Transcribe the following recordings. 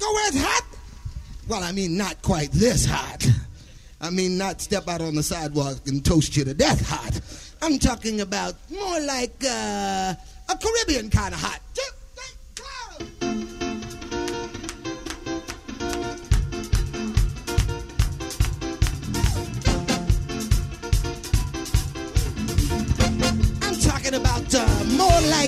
go where it's hot? Well, I mean, not quite this hot. I mean, not step out on the sidewalk and toast you to death hot. I'm talking about more like a Caribbean kind of hot. I'm talking about more like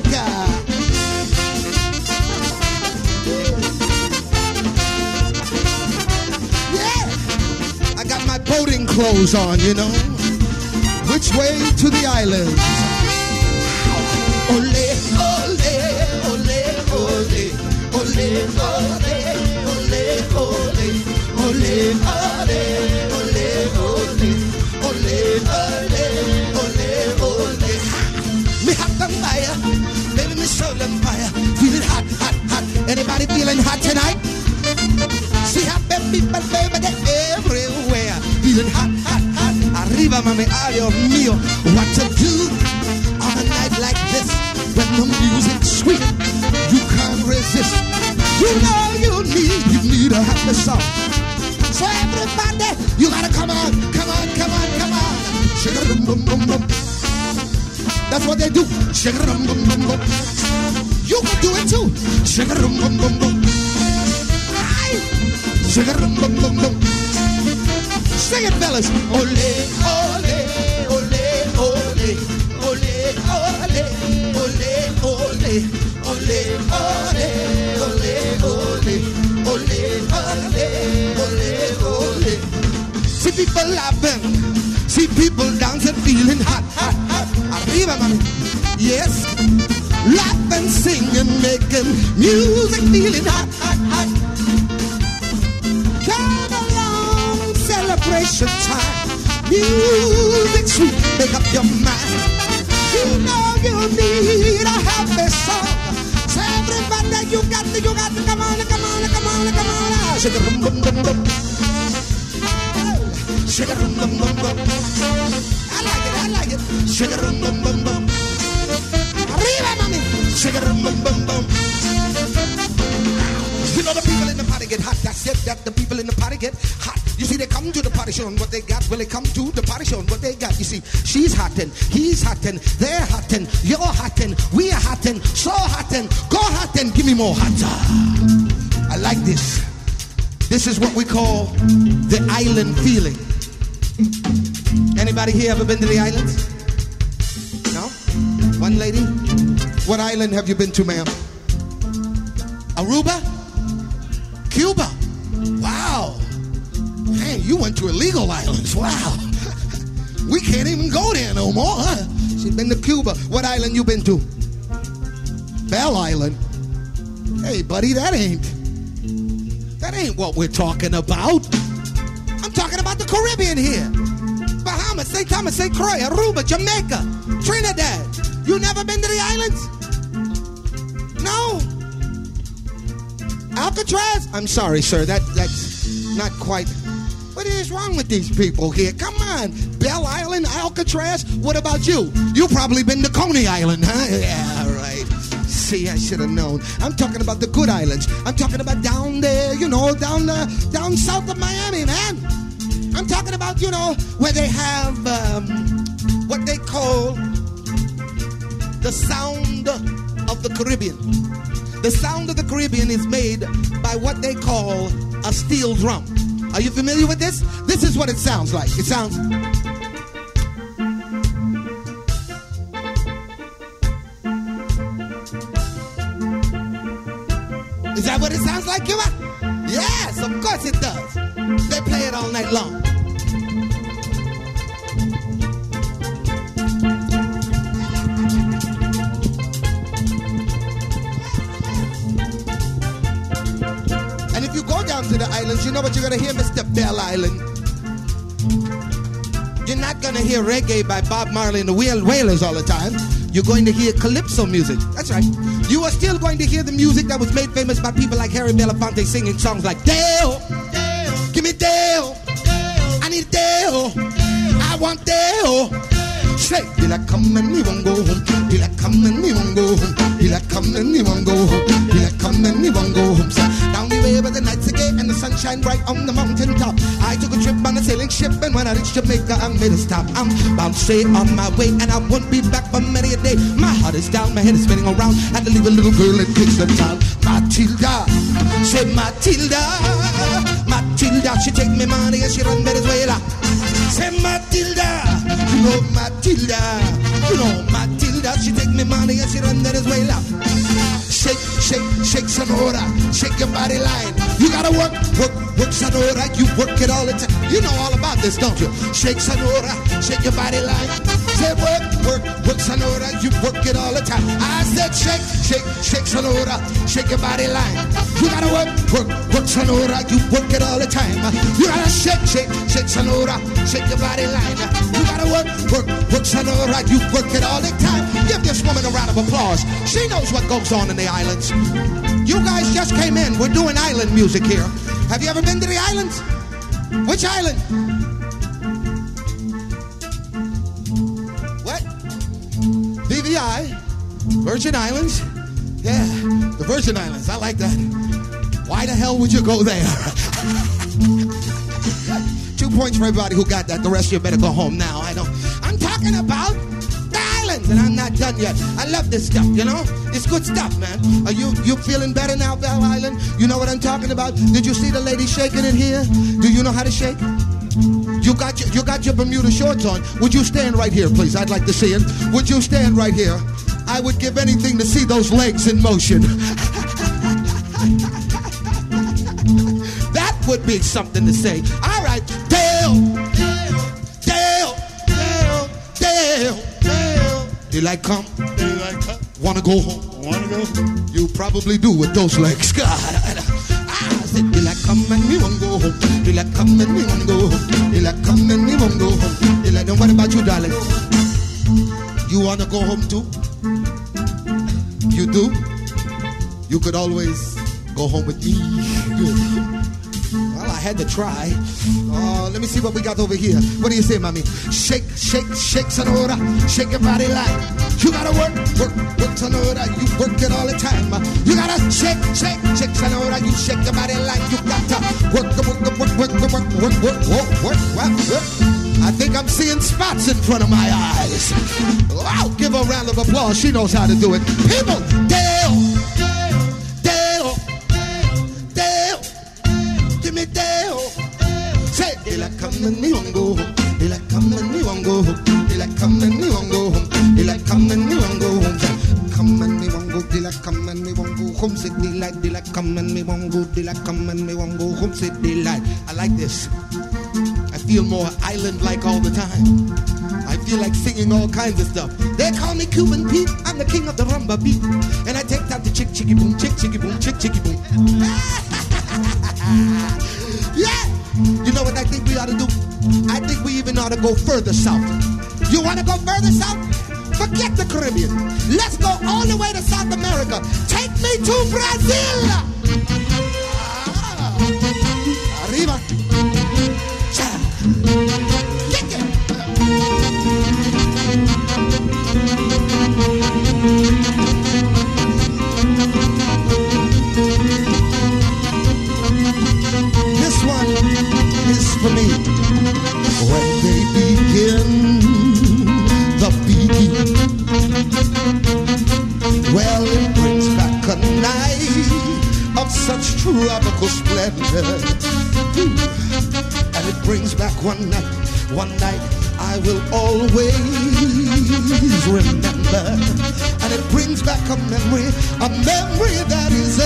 got my boating clothes on, you know. Which way to the island? Ole, ole, ole, ole, ole, ole, ole, ole, ole, ole, ole, ole, ole. Me hot on fire, baby, me soul on fire. Feeling hot, hot, hot. Anybody feeling hot tonight? See happy people, baby, they're everywhere. Feeling hot, hot, hot. Arriba, mami, ay, Dios mío. What to do on a night like this when the music's sweet? You can't resist. You know you need a happy song. So everybody, you gotta come on, come on, come on, come on. Shake it, boom, boom, boom. That's what they do. Shake it, boom, boom, boom, boom. You can do it too. Shake it, boom, boom, boom, boom. Shake it, boom, boom, boom, boom. Sing it, fellas. Ole, ole, ole, ole, ole, ole, ole, ole, ole, ole, ole, ole, ole. See people laughing, see people dancing, feeling hot, hot, hot. Arriba, mami. Yes, laughing, singing, making music, feeling hot, hot, hot. Celebration time, music sweet, make up your mind. You know you need a happy song. So everybody, you got to, come on, come on, come on, come on. Shake it, boom, boom, boom, boom. Shake it, boom, boom, boom, boom. I like it. Shake it, boom, boom, boom, boom. Arriba, mami. Shake it, boom, boom, boom, boom. You know the people in the party get hot. That's it, that the people in the party get hot. You see, they come to the party showing what they got. Well, they come to the party showing what they got. You see, she's hottin', he's hottin', they're hottin', you're hottin', we're hottin', so hottin', go hottin', give me more hotter. I like this. This is what we call the island feeling. Anybody here ever been to the islands? No? One lady? What island have you been to, ma'am? Aruba? Cuba? Wow. Man, you went to illegal islands. Wow. We can't even go there no more, huh? She's been to Cuba. What island you been to? Bell Island. Hey, buddy, that ain't what we're talking about. I'm talking about the Caribbean here. Bahamas, St. Thomas, St. Croix, Aruba, Jamaica, Trinidad. You never been to the islands? No? Alcatraz? I'm sorry, sir. That's not quite. What is wrong with these people here? Come on. Bell Island, Alcatraz. What about you? You probably been to Coney Island, huh? Yeah, right. See, I should have known. I'm talking about the good islands. I'm talking about down there, you know, down south of Miami, man. I'm talking about, you know, where they have what they call the sound of the Caribbean. The sound of the Caribbean is made by what they call a steel drum. Are you familiar with this? This is what it sounds like. It sounds... Is that what it sounds like, Cuba? Yes, of course it does. They play it all night long. And if you go down to the islands, you know what you're going to hear, Mr. Bell Island? You're not going to hear reggae by Bob Marley and the Wailers all the time. You're going to hear calypso music. That's right. You are still going to hear the music that was made famous by people like Harry Belafonte singing songs like Dale, give me Dale, I need Dale, I want Dale. Say, did I come and me won't go home? Did I come and me won't go home? Did I come and me won't go home? Did I come and me won't go home? So, down the way where the night shine bright on the mountain top. I took a trip on a sailing ship, and when I reached Jamaica, I made a stop. I'm bound straight on my way, and I won't be back for many a day. My heart is down, my head is spinning around. Had to leave a little girl in Kingston town. Matilda, say Matilda, Matilda, she take me money and she run Venezuela. Say Matilda, you know Matilda, you know Matilda, she take me money and she run Venezuela. Shake, shake, shake, Sonora, shake your body line. You gotta work, work, work, Sonora. You work it all the time. You know all about this, don't you? Shake, Sonora, shake your body line. Say work, work, work, Sonora. You work it all the time. I said shake, shake, shake, Sonora, shake your body line. You gotta work, work, work, Sonora. You work it all the time. You gotta shake, shake, shake, Sonora, shake your body line. You gotta work, work, work, Sonora. You work it all the time. Give this woman a round of applause. She knows what goes on in the islands. You guys just came in. We're doing island music here. Have you ever been to the islands? Which island? What? BVI? Virgin Islands? Yeah, the Virgin Islands. I like that. Why the hell would you go there? 2 points for everybody who got that. The rest of you better go home now. I'm talking about the islands, and I'm not done yet. I love this stuff, you know? It's good stuff, man. Are you feeling better now, Bell Island? You know what I'm talking about? Did you see the lady shaking it here? Do you know how to shake? You got your Bermuda shorts on. Would you stand right here, please? I'd like to see it. Would you stand right here? I would give anything to see those legs in motion. That would be something to say. All right. Dale. Daylight come. Wanna go home? You probably do with those legs. God. I said, daylight come and we won't go home. Daylight come and we won't go home. Daylight come and we won't go home. Daylight, and what about you, darling? You wanna go home too? You do? You could always go home with me. Well, I had to try. Let me see what we got over here. What do you say, mommy? Shake, shake, shake, Sonora. Shake your body like. You gotta work, work, work, Sonora. You work it all the time. You gotta shake, shake, shake, Sonora. You shake your body like. You got to work, work, work, work, work, work, work, work, work, work, work. I think I'm seeing spots in front of my eyes. Wow, give her a round of applause. She knows how to do it. People, Dale. Give me Dale. Say, daylight come and me won't go home. Daylight come and me won't go home. Daylight come and me won't go home. Daylight come and me won't go home. Come and me won't go. Daylight come and me won't go home. Say daylight, daylight come and me won't go. Daylight come and me won't go home. Say daylight. I like this. I feel more island-like all the time. I feel like singing all kinds of stuff. They call me Cuban Pete. I'm the king of the rumba beat. And I take down the chick, chicky boom, chick, chicky boom, chick, chicky boom. Yeah. You know what I think we ought to do? I think we even ought to go further south. You want to go further south? Forget the Caribbean. Let's go all the way to South America. Take me to Brazil. Arriba. Kick it. This one is for me. When they begin the beat, well, it brings back a night of such tropical splendor. And it brings back one night I will always remember. And it brings back a memory that is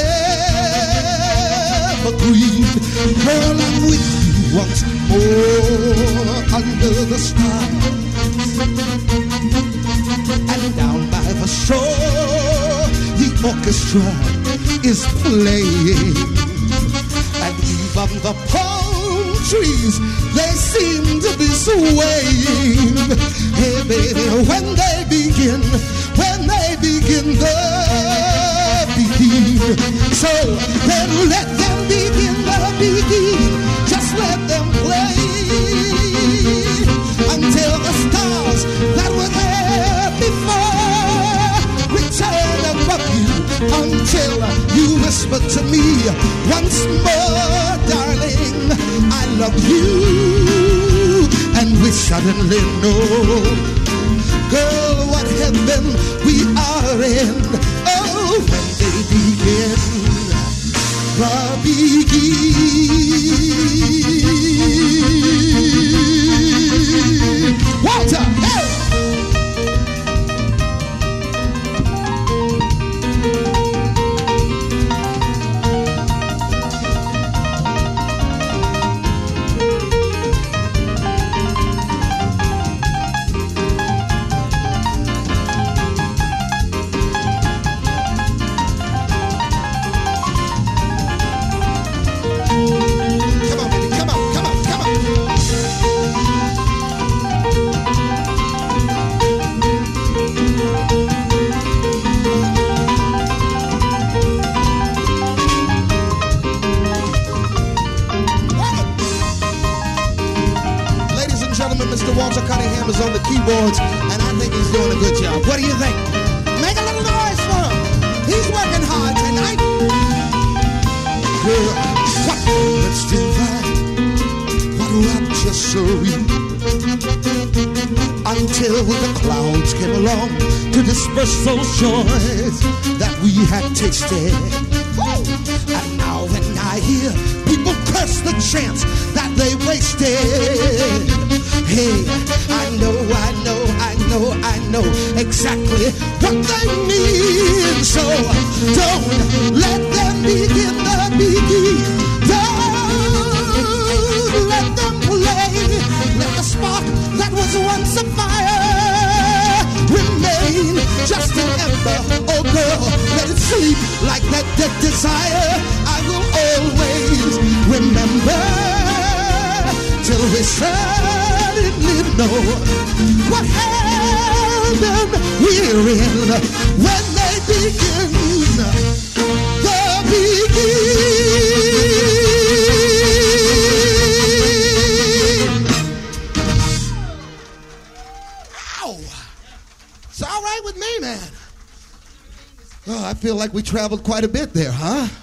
evergreen. Girl, I'm with you once more under the stars. And down by the shore, the orchestra is playing. And even the palm trees, they seem to be swaying. Hey baby, when they begin the beat. So then let them begin the beat. Just let them play until the stars that were there before return above you, until you whisper to me once more, darling. of you, and we suddenly know, girl, what heaven we are in. Oh, when they begin, Walter, hey! Mr. Walter Cunningham is on the keyboards, and I think he's doing a good job. What do you think? Make a little noise for him. He's working hard tonight. Girl, what moments divine, what rapturery, until the clouds came along to disperse those joys that we had tasted. And now when I hear people curse the chance that they wasted, hey, I know exactly what they mean. So don't let them begin the beginning. Don't let them play. Let the spark that was once a fire remain just an ember. Oh girl, let it sleep like that dead desire. I will always remember till we suddenly know what heaven we're in when they begin the begin. Ow! It's all right with me, man. Oh, I feel like we traveled quite a bit there, huh?